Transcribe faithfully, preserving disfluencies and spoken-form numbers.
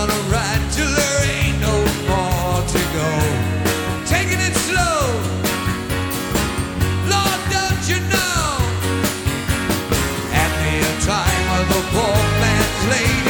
gonna ride till there ain't no more to go. Taking it slow, Lord, don't you know? At the time of the poor man's lady.